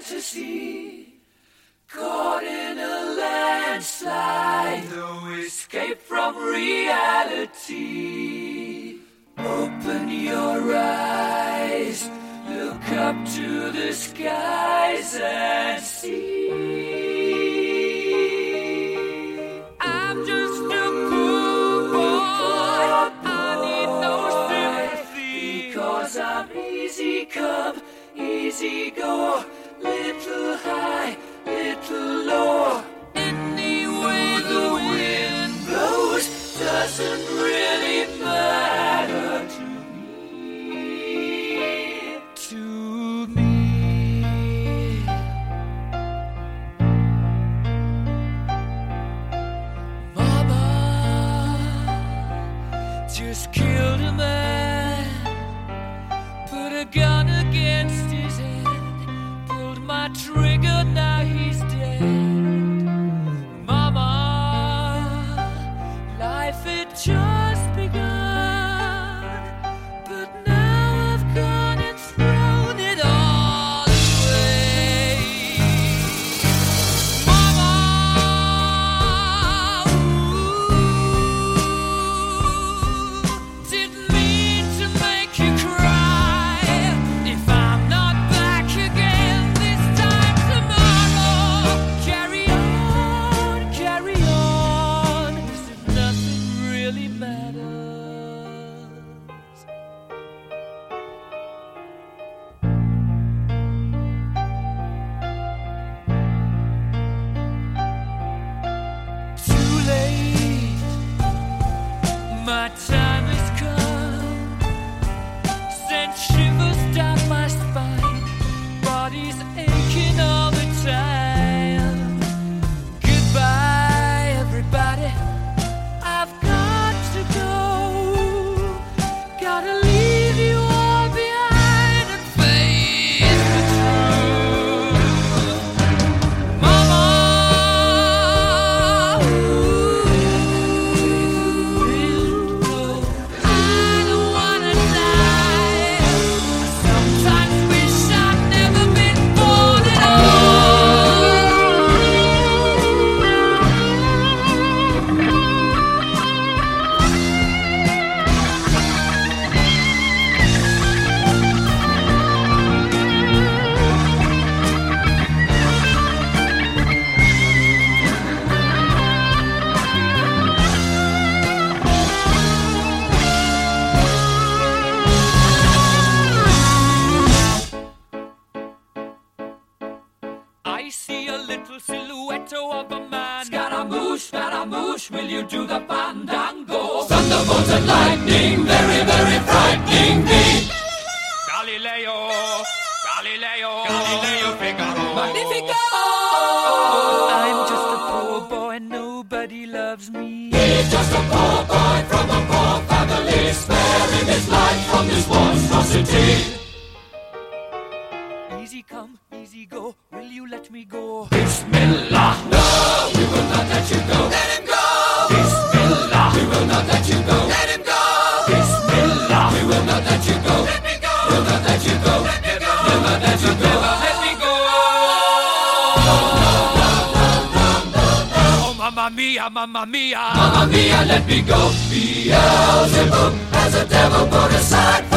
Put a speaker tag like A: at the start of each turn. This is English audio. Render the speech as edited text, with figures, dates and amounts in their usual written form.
A: fantasy, caught in a landslide, no escape from reality. Open your eyes, look up to the skies and see. I'm just a poor boy, I need no sympathy, because I'm easy come, easy go, little high, little low. Any way the wind blows doesn't really matter to me. To me. Mama just killed a man, put a gun against his head, pulled my trigger, now he's dead. Mama, life had just begun, but now I've gone and thrown it all away. Mama, didn't mean to make you cry. If I'm not back again this time tomorrow, carry on, as if nothing really matters. Too late, my time has come, sent shivers down my spine, body's aching all the time. Goodbye, everybody, I've got to go, gotta leave you all behind and face the truth. Mama, I don't wanna die. I sometimes wish I'd never been born at I see a little silhouette of a man. Scaramouche, will you do the fandango? Thunderbolt and lightning, very, very frightening me. Galileo, Figaro. Magnifico! I'm just a poor boy, nobody loves me. He's just a poor boy from a poor family, sparing his life from this monstrosity. Easy come, easy go, will you let me go? Bismillah, no, we will not let you go. Let him go! Bismillah, we will not let you go. Let him go! Bismillah, we will not let you go. Let me go! We'll not let you go. Let me go! Never let you go. Let me go! Oh, mamma mia, mamma mia. Mamma mia, let me go. Beelzebub has a devil put aside.